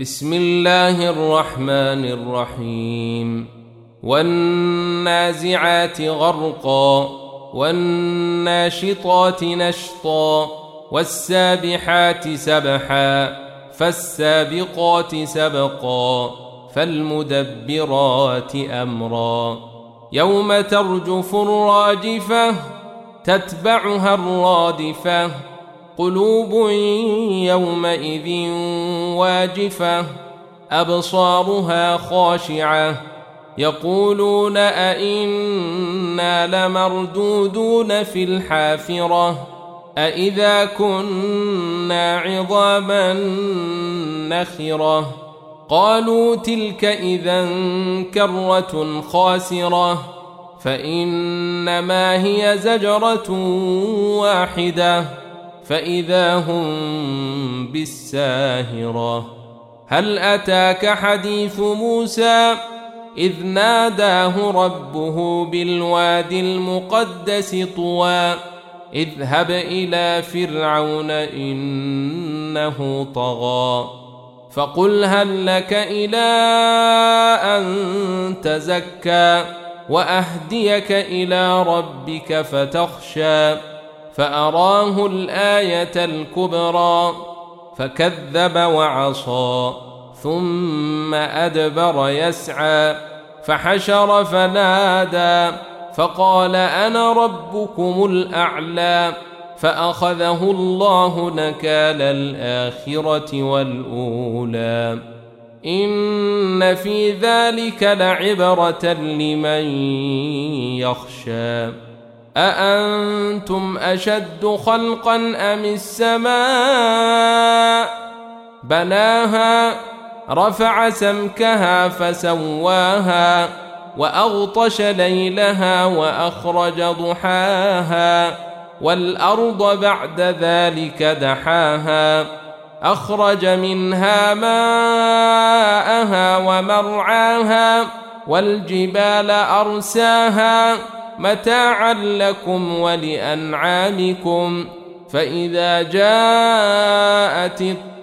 بسم الله الرحمن الرحيم والنازعات غرقا والناشطات نشطا والسابحات سبحا فالسابقات سبقا فالمدبرات أمرا يوم ترجف الراجفة تتبعها الرادفة قلوب يومئذ واجفة أبصارها خاشعة يقولون أئنا لمردودون في الحافرة أئذا كنا عظاما نخرة قالوا تلك إذا كرة خاسرة فإنما هي زجرة واحدة فإذا هم بالساهرة هل أتاك حديث موسى إذ ناداه ربه بالوادي المقدس طوى اذهب إلى فرعون إنه طغى فقل هل لك إلى أن تزكى وأهديك إلى ربك فتخشى فأراه الآية الكبرى فكذب وعصى ثم أدبر يسعى فحشر فنادى فقال أنا ربكم الأعلى فأخذه الله نكال الآخرة والأولى إن في ذلك لعبرة لمن يخشى أأنتم أشد خلقا أم السماء بناها رفع سمكها فسواها وأغطش ليلها وأخرج ضحاها والأرض بعد ذلك دحاها أخرج منها ماءها ومرعاها والجبال أرساها متاعا لكم ولأنعامكم فإذا جاءت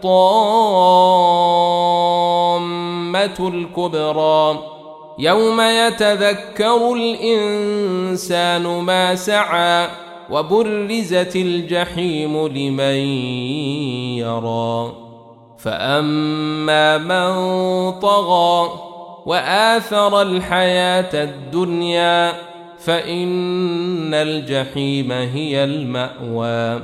الطامة الكبرى يوم يتذكر الإنسان ما سعى وبرزت الجحيم لمن يرى فأما من طغى وآثر الحياة الدنيا فإن الجحيم هي المأوى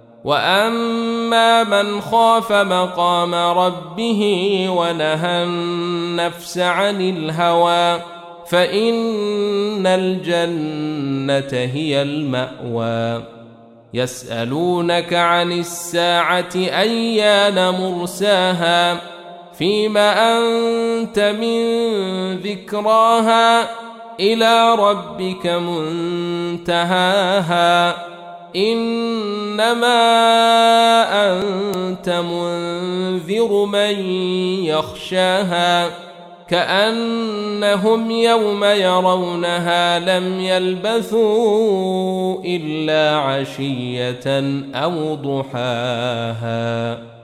وأما من خاف مقام ربه ونهى النفس عن الهوى فإن الجنة هي المأوى يسألونك عن الساعة أيان مرساها فيما أنت من ذكراها إلى ربك منتهاها إنما أنت منذر من يخشاها كأنهم يوم يرونها لم يلبثوا إلا عشية أو ضحاها.